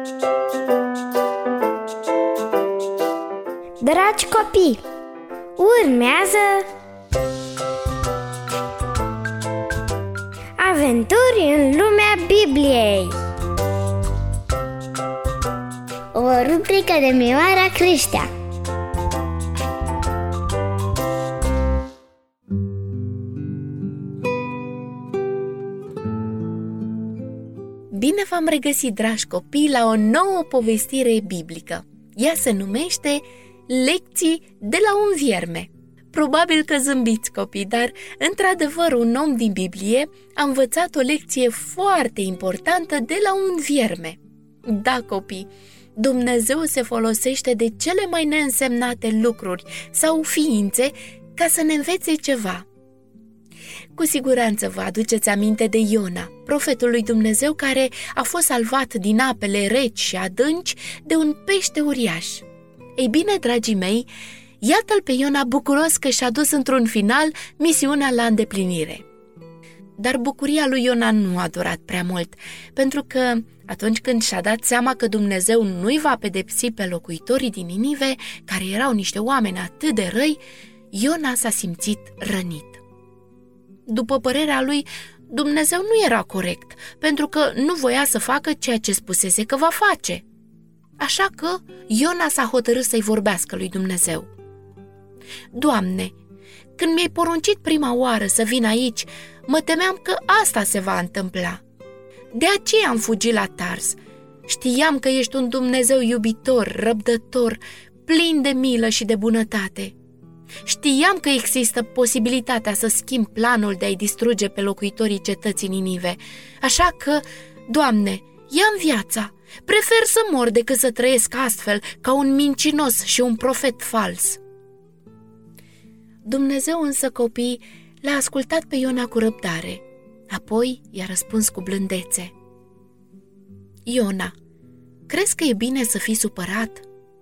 Dragi copii, urmează Aventuri în lumea Bibliei, o rubrică de Mioara Creștea. Bine v-am regăsit, dragi copii, la o nouă povestire biblică. Ea se numește Lecții de la un vierme. Probabil că zâmbiți, copii, dar, într-adevăr, un om din Biblie a învățat o lecție foarte importantă de la un vierme. Da, copii, Dumnezeu se folosește de cele mai neînsemnate lucruri sau ființe ca să ne învețe ceva. Cu siguranță vă aduceți aminte de Iona, profetul lui Dumnezeu care a fost salvat din apele reci și adânci de un pește uriaș. Ei bine, dragii mei, iată-l pe Iona bucuros că și-a dus într-un final misiunea la îndeplinire. Dar bucuria lui Iona nu a durat prea mult, pentru că atunci când și-a dat seama că Dumnezeu nu-i va pedepsi pe locuitorii din Ninive, care erau niște oameni atât de răi, Iona s-a simțit rănit. După părerea lui, Dumnezeu nu era corect, pentru că nu voia să facă ceea ce spusese că va face. Așa că Iona s-a hotărât să-i vorbească lui Dumnezeu. Doamne, când mi-ai poruncit prima oară să vin aici, mă temeam că asta se va întâmpla. De aceea am fugit la Tars. Știam că ești un Dumnezeu iubitor, răbdător, plin de milă și de bunătate. Știam că există posibilitatea să schimb planul de a-i distruge pe locuitorii cetății Ninive. Așa că, Doamne, ia-mi viața. Prefer să mor decât să trăiesc astfel ca un mincinos și un profet fals. Dumnezeu însă, copii, l-a ascultat pe Iona cu răbdare. Apoi i-a răspuns cu blândețe. Iona, crezi că e bine să fii supărat?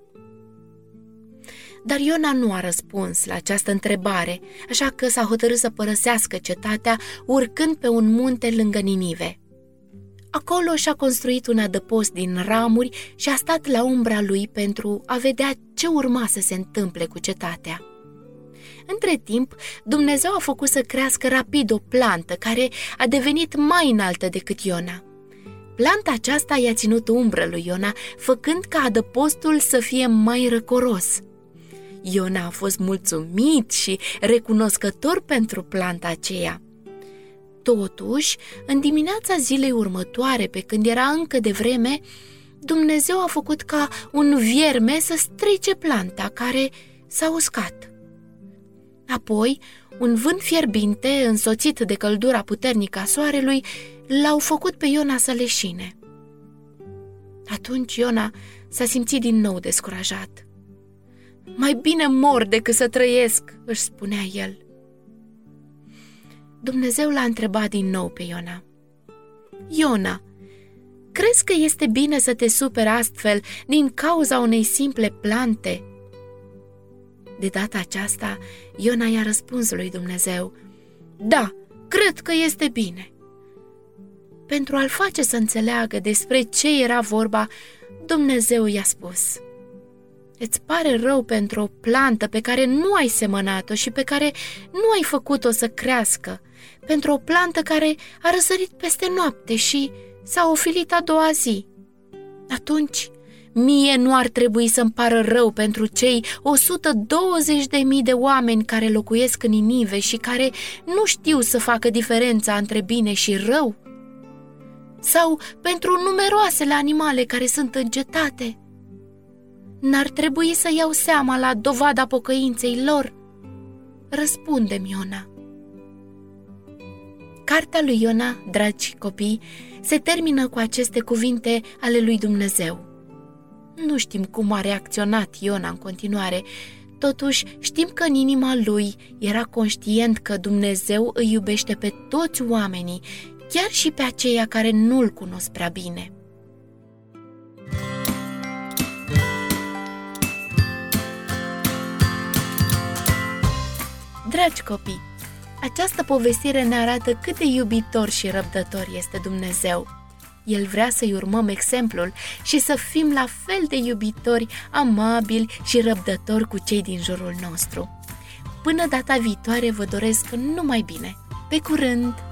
Dar Iona nu a răspuns la această întrebare, așa că s-a hotărât să părăsească cetatea, urcând pe un munte lângă Ninive. Acolo și-a construit un adăpost din ramuri și a stat la umbra lui pentru a vedea ce urma să se întâmple cu cetatea. Între timp, Dumnezeu a făcut să crească rapid o plantă care a devenit mai înaltă decât Iona. Planta aceasta i-a ținut umbră lui Iona, făcând ca adăpostul să fie mai răcoros. Iona a fost mulțumit și recunoscător pentru planta aceea. Totuși, în dimineața zilei următoare, pe când era încă de vreme, Dumnezeu a făcut ca un vierme să strice planta, care s-a uscat. Apoi, un vânt fierbinte, însoțit de căldura puternică a soarelui, l-au făcut pe Iona să leșine. Atunci Iona s-a simțit din nou descurajat. Mai bine mor decât să trăiesc, își spunea el. Dumnezeu l-a întrebat din nou pe Iona. Iona, crezi că este bine să te superi astfel din cauza unei simple plante? De data aceasta, Iona i-a răspuns lui Dumnezeu. Da, cred că este bine. Pentru a-l face să înțeleagă despre ce era vorba, Dumnezeu i-a spus. Îți pare rău pentru o plantă pe care nu ai semănat-o și pe care nu ai făcut-o să crească, pentru o plantă care a răsărit peste noapte și s-a ofilit a doua zi. Atunci, mie nu ar trebui să-mi pară rău pentru cei 120.000 de oameni care locuiesc în Ninive și care nu știu să facă diferența între bine și rău? Sau pentru numeroasele animale care sunt în cetate? N-ar trebui să iau seama la dovada pocăinței lor? Răspunde-mi, Iona. Cartea lui Iona, dragi copii, se termină cu aceste cuvinte ale lui Dumnezeu. Nu știm cum a reacționat Iona în continuare, totuși știm că în inima lui era conștient că Dumnezeu îi iubește pe toți oamenii, chiar și pe aceia care nu-L cunosc prea bine. Dragi copii, această povestire ne arată cât de iubitor și răbdător este Dumnezeu. El vrea să-i urmăm exemplul și să fim la fel de iubitori, amabili și răbdători cu cei din jurul nostru. Până data viitoare vă doresc numai bine. Pe curând!